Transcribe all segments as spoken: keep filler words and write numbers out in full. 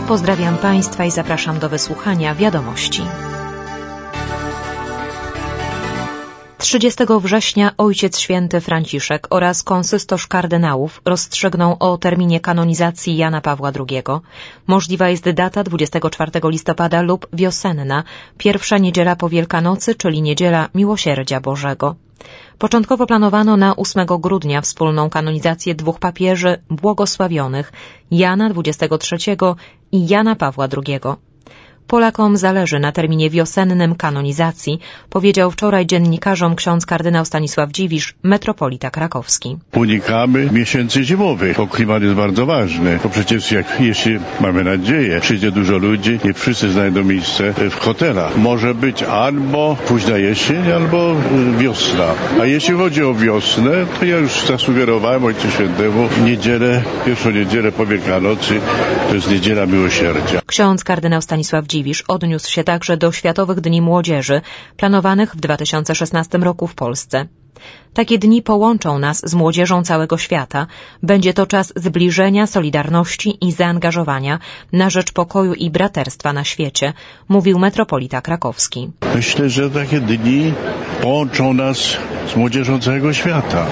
Pozdrawiam Państwa i zapraszam do wysłuchania wiadomości. trzydziestego września Ojciec Święty Franciszek oraz konsystorz kardynałów rozstrzygną o terminie kanonizacji Jana Pawła drugiego. Możliwa jest data dwudziestego czwartego listopada lub wiosenna, pierwsza niedziela po Wielkanocy, czyli niedziela Miłosierdzia Bożego. Początkowo planowano na ósmego grudnia wspólną kanonizację dwóch papieży błogosławionych, Jana dwudziestego trzeciego i Jana Pawła drugiego. Polakom zależy na terminie wiosennym kanonizacji, powiedział wczoraj dziennikarzom ksiądz kardynał Stanisław Dziwisz, metropolita krakowski. Unikamy miesięcy zimowych, bo klimat jest bardzo ważny. Bo przecież jak, jeśli mamy nadzieję, przyjdzie dużo ludzi, nie wszyscy znajdą miejsce w hotelach. Może być albo późna jesień, albo wiosna. A jeśli chodzi o wiosnę, to ja już zasugerowałem Ojcu Świętemu niedzielę, pierwszą niedzielę po Wielkanocy, to jest niedziela Miłosierdzia. Ksiądz kardynał Stanisław Dziwisz odniósł się także do Światowych Dni Młodzieży, planowanych w dwa tysiące szesnastym roku w Polsce. Takie dni połączą nas z młodzieżą całego świata. Będzie to czas zbliżenia, solidarności i zaangażowania na rzecz pokoju i braterstwa na świecie, mówił metropolita krakowski. Myślę, że takie dni połączą nas z młodzieżą całego świata.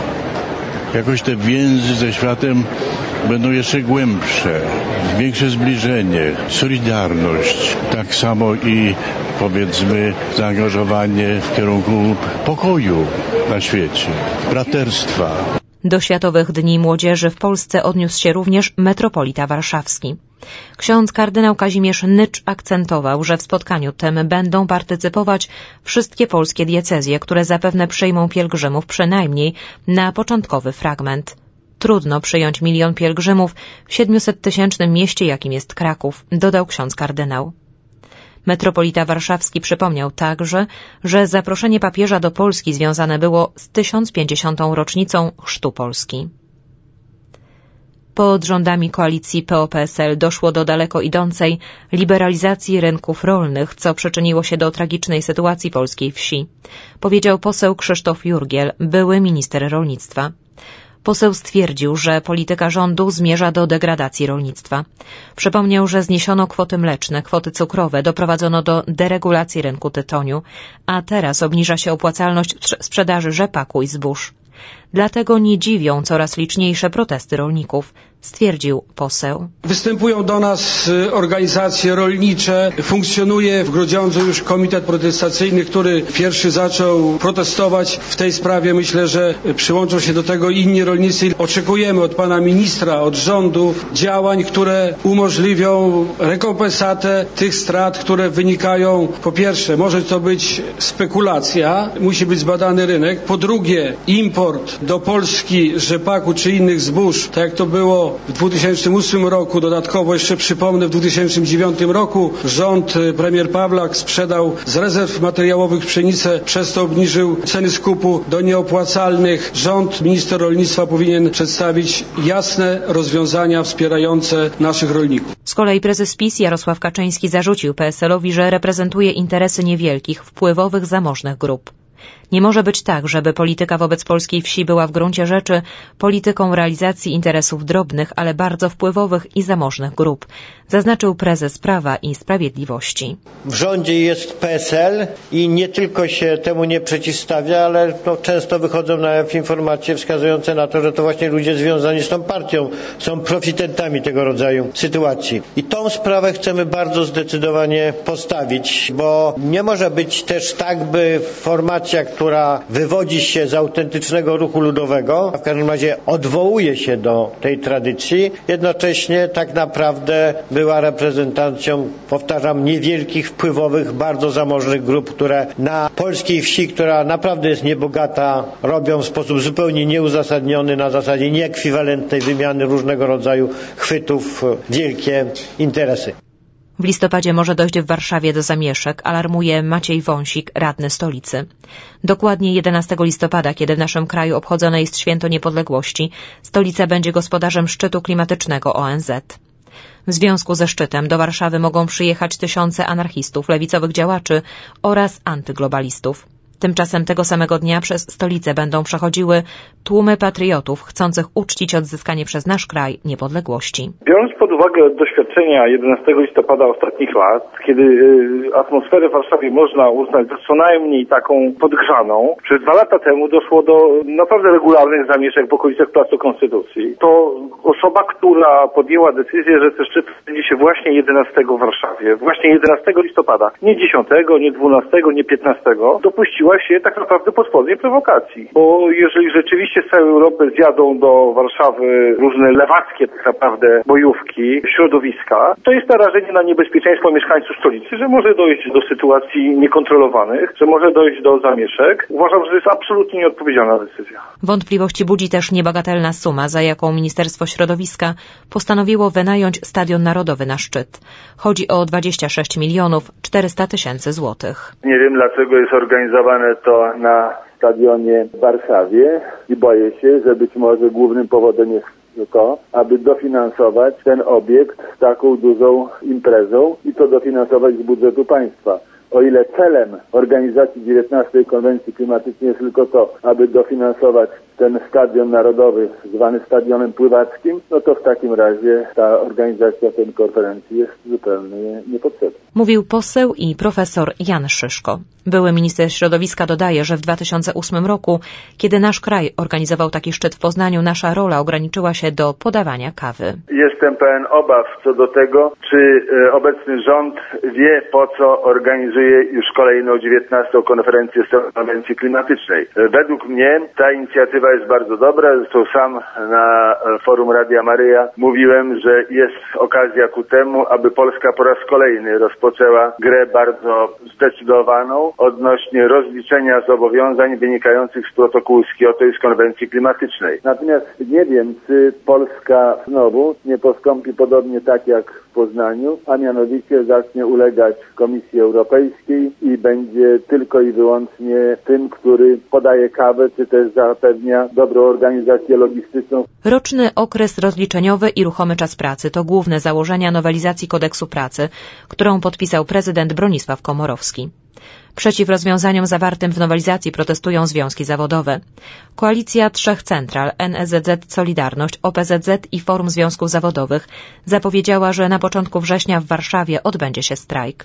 Jakoś te więzy ze światem będą jeszcze głębsze, większe zbliżenie, solidarność, tak samo i powiedzmy zaangażowanie w kierunku pokoju na świecie, braterstwa. Do Światowych Dni Młodzieży w Polsce odniósł się również metropolita warszawski. Ksiądz kardynał Kazimierz Nycz akcentował, że w spotkaniu tym będą partycypować wszystkie polskie diecezje, które zapewne przyjmą pielgrzymów przynajmniej na początkowy fragment. Trudno przyjąć milion pielgrzymów w siedmiosettysięcznym mieście, jakim jest Kraków, dodał ksiądz kardynał. Metropolita warszawski przypomniał także, że zaproszenie papieża do Polski związane było z tysiąc pięćdziesiątą rocznicą chrztu Polski. Pod rządami koalicji P O P S L doszło do daleko idącej liberalizacji rynków rolnych, co przyczyniło się do tragicznej sytuacji polskiej wsi, powiedział poseł Krzysztof Jurgiel, były minister rolnictwa. Poseł stwierdził, że polityka rządu zmierza do degradacji rolnictwa. Przypomniał, że zniesiono kwoty mleczne, kwoty cukrowe, doprowadzono do deregulacji rynku tytoniu, a teraz obniża się opłacalność sprzedaży rzepaku i zbóż. Dlatego nie dziwią coraz liczniejsze protesty rolników, stwierdził poseł. Występują do nas organizacje rolnicze, funkcjonuje w Grudziądzu już komitet protestacyjny, który pierwszy zaczął protestować w tej sprawie. Myślę, że przyłączą się do tego inni rolnicy. Oczekujemy od pana ministra, od rządu działań, które umożliwią rekompensatę tych strat, które wynikają, po pierwsze, może to być spekulacja, musi być zbadany rynek, po drugie, import do Polski rzepaku czy innych zbóż, tak jak to było w dwa tysiące ósmym roku, dodatkowo jeszcze przypomnę, w dwa tysiące dziewiątym roku rząd, premier Pawlak sprzedał z rezerw materiałowych pszenicę, przez to obniżył ceny skupu do nieopłacalnych. Rząd, minister rolnictwa powinien przedstawić jasne rozwiązania wspierające naszych rolników. Z kolei prezes PiS Jarosław Kaczyński zarzucił P S L-owi, że reprezentuje interesy niewielkich, wpływowych, zamożnych grup. Nie może być tak, żeby polityka wobec polskiej wsi była w gruncie rzeczy polityką realizacji interesów drobnych, ale bardzo wpływowych i zamożnych grup, zaznaczył prezes Prawa i Sprawiedliwości. W rządzie jest P S L i nie tylko się temu nie przeciwstawia, ale no, często wychodzą na jaw informacje wskazujące na to, że to właśnie ludzie związani z tą partią są profitentami tego rodzaju sytuacji. I tą sprawę chcemy bardzo zdecydowanie postawić, bo nie może być też tak, by formacja, która wywodzi się z autentycznego ruchu ludowego, a w każdym razie odwołuje się do tej tradycji, jednocześnie tak naprawdę była reprezentacją, powtarzam, niewielkich, wpływowych, bardzo zamożnych grup, które na polskiej wsi, która naprawdę jest niebogata, robią w sposób zupełnie nieuzasadniony, na zasadzie nieekwiwalentnej wymiany różnego rodzaju chwytów, wielkie interesy. W listopadzie może dojść w Warszawie do zamieszek, alarmuje Maciej Wąsik, radny stolicy. Dokładnie jedenastego listopada, kiedy w naszym kraju obchodzone jest Święto Niepodległości, stolica będzie gospodarzem szczytu klimatycznego O N Z. W związku ze szczytem do Warszawy mogą przyjechać tysiące anarchistów, lewicowych działaczy oraz antyglobalistów. Tymczasem tego samego dnia przez stolicę będą przechodziły tłumy patriotów chcących uczcić odzyskanie przez nasz kraj niepodległości. Biorąc pod uwagę doświadczenia jedenastego listopada ostatnich lat, kiedy atmosferę w Warszawie można uznać za co najmniej taką podgrzaną, przez dwa lata temu doszło do naprawdę regularnych zamieszek w okolicach Placu Konstytucji. To osoba, która podjęła decyzję, że ten szczyt będzie się właśnie jedenastego w Warszawie, właśnie jedenastego listopada, nie dziesiątego, nie dwunastego, nie piętnastego, dopuściła się tak naprawdę potwornej prowokacji. Bo jeżeli rzeczywiście z całej Europy zjadą do Warszawy różne lewackie tak naprawdę bojówki, środowiska, to jest narażenie na niebezpieczeństwo mieszkańców stolicy, że może dojść do sytuacji niekontrolowanych, że może dojść do zamieszek. Uważam, że to jest absolutnie nieodpowiedzialna decyzja. Wątpliwości budzi też niebagatelna suma, za jaką Ministerstwo Środowiska postanowiło wynająć Stadion Narodowy na szczyt. Chodzi o dwadzieścia sześć milionów czterysta tysięcy złotych. Nie wiem, dlaczego jest organizowane to na stadionie w Warszawie i boję się, że być może głównym powodem jest to, aby dofinansować ten obiekt z taką dużą imprezą i to dofinansować z budżetu państwa. O ile celem organizacji dziewiętnastej konwencji klimatycznej jest tylko to, aby dofinansować ten stadion narodowy zwany stadionem pływackim, no to w takim razie ta organizacja tej konferencji jest zupełnie niepotrzebna. Mówił poseł i profesor Jan Szyszko. Były minister środowiska dodaje, że w dwa tysiące ósmym roku, kiedy nasz kraj organizował taki szczyt w Poznaniu, nasza rola ograniczyła się do podawania kawy. Jestem pełen obaw co do tego, czy e, obecny rząd wie, po co organizuje już kolejną dziewiętnastą konferencję konwencji klimatycznej. E, według mnie ta inicjatywa jest bardzo dobra. Zresztą sam na forum Radia Maryja mówiłem, że jest okazja ku temu, aby Polska po raz kolejny rozpoczęła grę bardzo zdecydowaną odnośnie rozliczenia zobowiązań wynikających z protokołu z Kioto i z konwencji klimatycznej. Natomiast nie wiem, czy Polska znowu nie postąpi podobnie tak jak w Poznaniu, a mianowicie zacznie ulegać Komisji Europejskiej i będzie tylko i wyłącznie tym, który podaje kawę, czy też zapewnia dobrą organizację logistyczną. Roczny okres rozliczeniowy i ruchomy czas pracy to główne założenia nowelizacji Kodeksu Pracy, którą podpisał prezydent Bronisław Komorowski. Przeciw rozwiązaniom zawartym w nowelizacji protestują związki zawodowe. Koalicja trzech central N S Z Z Solidarność, O P Z Z i Forum Związków Zawodowych zapowiedziała, że na początku września w Warszawie odbędzie się strajk.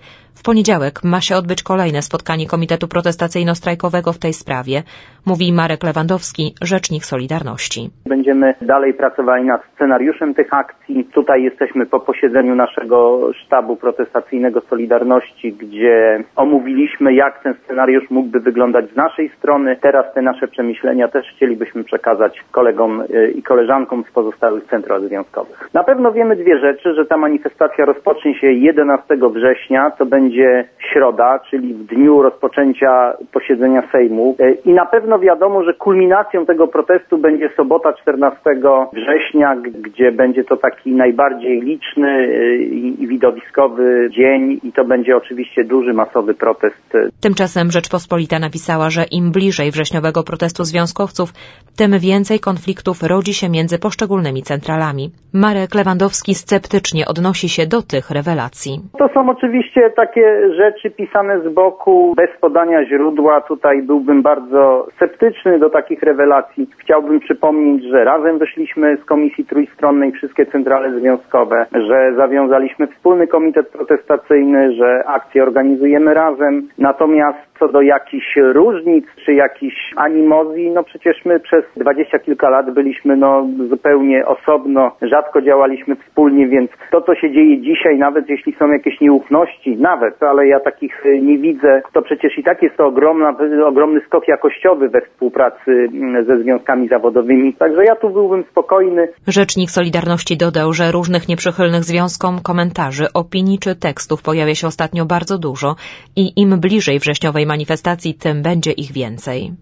W poniedziałek ma się odbyć kolejne spotkanie Komitetu Protestacyjno-Strajkowego w tej sprawie, mówi Marek Lewandowski, rzecznik Solidarności. Będziemy dalej pracowali nad scenariuszem tych akcji. Tutaj jesteśmy po posiedzeniu naszego sztabu protestacyjnego Solidarności, gdzie omówiliśmy, jak ten scenariusz mógłby wyglądać z naszej strony. Teraz te nasze przemyślenia też chcielibyśmy przekazać kolegom i koleżankom z pozostałych central związkowych. Na pewno wiemy dwie rzeczy, że ta manifestacja rozpocznie się jedenastego września, to będzie będzie środa, czyli w dniu rozpoczęcia posiedzenia Sejmu i na pewno wiadomo, że kulminacją tego protestu będzie sobota czternastego września, gdzie będzie to taki najbardziej liczny i widowiskowy dzień i to będzie oczywiście duży, masowy protest. Tymczasem Rzeczpospolita napisała, że im bliżej wrześniowego protestu związkowców, tym więcej konfliktów rodzi się między poszczególnymi centralami. Marek Lewandowski sceptycznie odnosi się do tych rewelacji. To są oczywiście takie rzeczy pisane z boku, bez podania źródła. Tutaj byłbym bardzo sceptyczny do takich rewelacji. Chciałbym przypomnieć, że razem wyszliśmy z Komisji Trójstronnej, wszystkie centrale związkowe, że zawiązaliśmy wspólny komitet protestacyjny, że akcje organizujemy razem. Natomiast co do jakichś różnic czy jakichś animozji, no przecież my przez dwadzieścia kilka lat byliśmy no zupełnie osobno, rzadko działaliśmy wspólnie, więc to, co się dzieje dzisiaj, nawet jeśli są jakieś nieufności, nawet, ale ja takich nie widzę, to przecież i tak jest to ogromna, ogromny skok jakościowy we współpracy ze związkami zawodowymi, także ja tu byłbym spokojny. Rzecznik Solidarności dodał, że różnych nieprzychylnych związkom komentarzy, opinii czy tekstów pojawia się ostatnio bardzo dużo i im bliżej wrześniowej manifestacji, tym będzie ich więcej.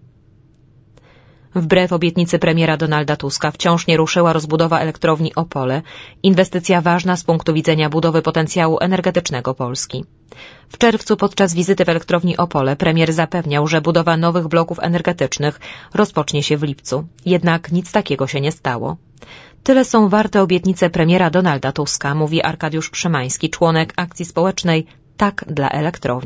Wbrew obietnicy premiera Donalda Tuska wciąż nie ruszyła rozbudowa elektrowni Opole, inwestycja ważna z punktu widzenia budowy potencjału energetycznego Polski. W czerwcu podczas wizyty w elektrowni Opole premier zapewniał, że budowa nowych bloków energetycznych rozpocznie się w lipcu. Jednak nic takiego się nie stało. Tyle są warte obietnice premiera Donalda Tuska, mówi Arkadiusz Szymański, członek akcji społecznej Tak dla elektrowni.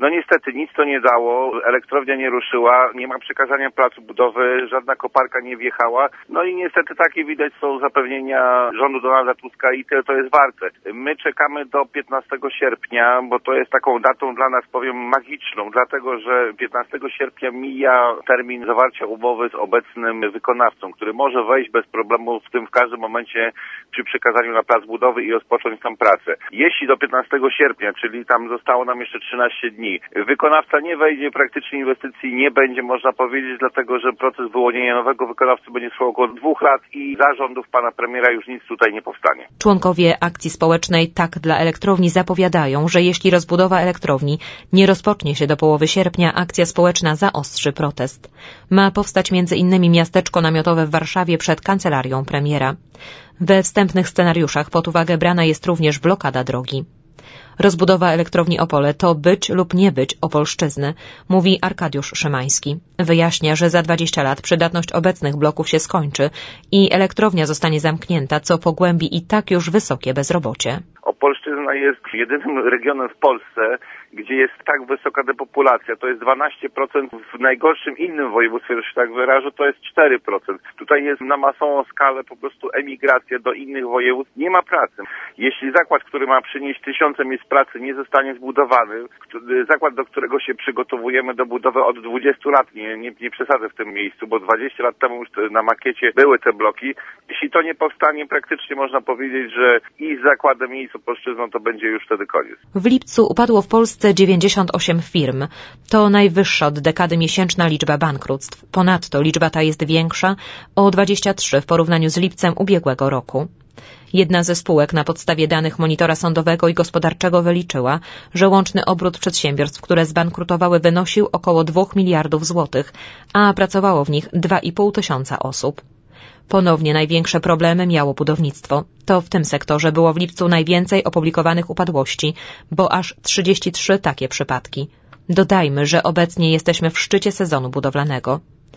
No niestety nic to nie dało, elektrownia nie ruszyła, nie ma przekazania placu budowy, żadna koparka nie wjechała. No i niestety takie widać są zapewnienia rządu Donalda Tuska i tyle to jest warte. My czekamy do piętnastego sierpnia, bo to jest taką datą dla nas, powiem, magiczną, dlatego że piętnastego sierpnia mija termin zawarcia umowy z obecnym wykonawcą, który może wejść bez problemu w tym w każdym momencie przy przekazaniu na plac budowy i rozpocząć tam pracę. Jeśli do piętnastego sierpnia, czyli tam zostało nam jeszcze trzynaście dni, wykonawca nie wejdzie, praktycznie inwestycji nie będzie, można powiedzieć, dlatego że proces wyłonienia nowego wykonawcy będzie trwał około dwóch lat i za rządów pana premiera już nic tutaj nie powstanie. Członkowie akcji społecznej Tak dla elektrowni zapowiadają, że jeśli rozbudowa elektrowni nie rozpocznie się do połowy sierpnia, akcja społeczna zaostrzy protest. Ma powstać między innymi miasteczko namiotowe w Warszawie przed kancelarią premiera. We wstępnych scenariuszach pod uwagę brana jest również blokada drogi. Rozbudowa elektrowni Opole to być lub nie być Opolszczyzny, mówi Arkadiusz Szymański. Wyjaśnia, że za dwadzieścia lat przydatność obecnych bloków się skończy i elektrownia zostanie zamknięta, co pogłębi i tak już wysokie bezrobocie. Opolszczyzna jest jedynym regionem w Polsce, gdzie jest tak wysoka depopulacja. To jest dwanaście procent, w najgorszym innym województwie, że się tak wyrażę, to jest cztery procent. Tutaj jest na masową skalę po prostu emigracja do innych województw. Nie ma pracy. Jeśli zakład, który ma przynieść tysiące miejsc pracy, nie zostanie zbudowany, zakład, do którego się przygotowujemy do budowy od dwudziestu lat, nie, nie, nie przesadzę w tym miejscu, bo dwadzieścia lat temu już na makiecie były te bloki. Jeśli to nie powstanie, praktycznie można powiedzieć, że i z zakładem, i z Opolszczyzną to będzie już wtedy koniec. W lipcu upadło w Polsce dziewięćdziesiąt osiem firm. To najwyższa od dekady miesięczna liczba bankructw. Ponadto liczba ta jest większa o dwadzieścia trzy w porównaniu z lipcem ubiegłego roku. Jedna ze spółek na podstawie danych monitora sądowego i gospodarczego wyliczyła, że łączny obrót przedsiębiorstw, które zbankrutowały, wynosił około dwóch miliardów złotych, a pracowało w nich dwa i pół tysiąca osób. Ponownie największe problemy miało budownictwo. To w tym sektorze było w lipcu najwięcej opublikowanych upadłości, bo aż trzydzieści trzy takie przypadki. Dodajmy, że obecnie jesteśmy w szczycie sezonu budowlanego.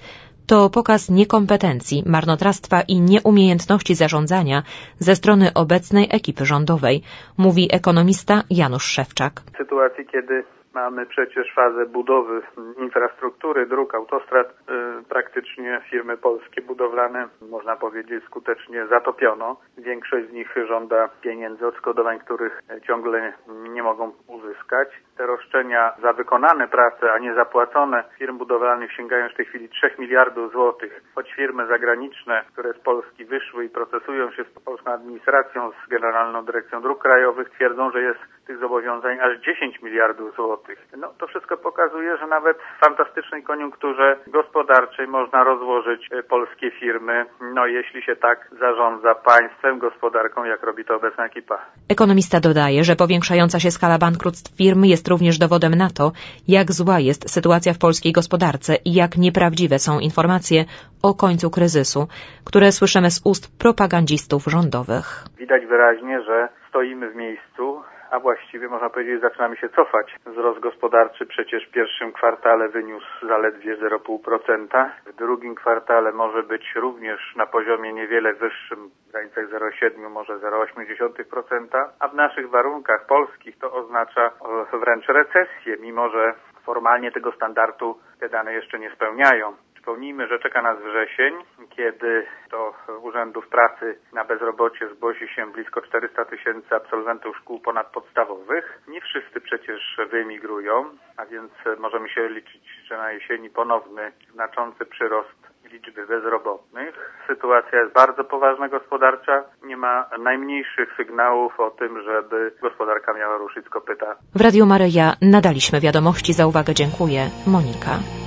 To pokaz niekompetencji, marnotrawstwa i nieumiejętności zarządzania ze strony obecnej ekipy rządowej, mówi ekonomista Janusz Szewczak. W sytuacji, kiedy mamy przecież fazę budowy infrastruktury, dróg, autostrad, yy, praktycznie firmy polskie budowlane, można powiedzieć, skutecznie zatopiono. Większość z nich żąda pieniędzy, odszkodowań, których ciągle nie mogą uzyskać. Te roszczenia za wykonane prace, a nie zapłacone firm budowlanych sięgają już w tej chwili trzech miliardów złotych. Choć firmy zagraniczne, które z Polski wyszły i procesują się z polską administracją, z Generalną Dyrekcją Dróg Krajowych, twierdzą, że jest tych zobowiązań aż dziesięć miliardów złotych. No to wszystko pokazuje, że nawet w fantastycznej koniunkturze gospodarczej można rozłożyć polskie firmy, no jeśli się tak zarządza państwem, gospodarką, jak robi to obecna ekipa. Ekonomista dodaje, że powiększająca się skala bankructw firm jest również dowodem na to, jak zła jest sytuacja w polskiej gospodarce i jak nieprawdziwe są informacje o końcu kryzysu, które słyszymy z ust propagandzistów rządowych. Widać wyraźnie, że stoimy w miejscu, a właściwie można powiedzieć, zaczynamy się cofać. Wzrost gospodarczy przecież w pierwszym kwartale wyniósł zaledwie zero przecinek pięć procent. W drugim kwartale może być również na poziomie niewiele wyższym, w granicach zero przecinek siedem, może zero przecinek osiem procent, a w naszych warunkach polskich to oznacza wręcz recesję, mimo że formalnie tego standardu te dane jeszcze nie spełniają. Przypomnijmy, że czeka nas wrzesień, kiedy do urzędów pracy na bezrobocie zgłosi się blisko czterysta tysięcy absolwentów szkół ponadpodstawowych. Nie wszyscy przecież wyemigrują, a więc możemy się liczyć, że na jesieni ponowny znaczący przyrost liczby bezrobotnych. Sytuacja jest bardzo poważna gospodarcza. Nie ma najmniejszych sygnałów o tym, żeby gospodarka miała ruszyć z kopyta. W Radiu Maryja nadaliśmy wiadomości. Za uwagę dziękuję. Monika.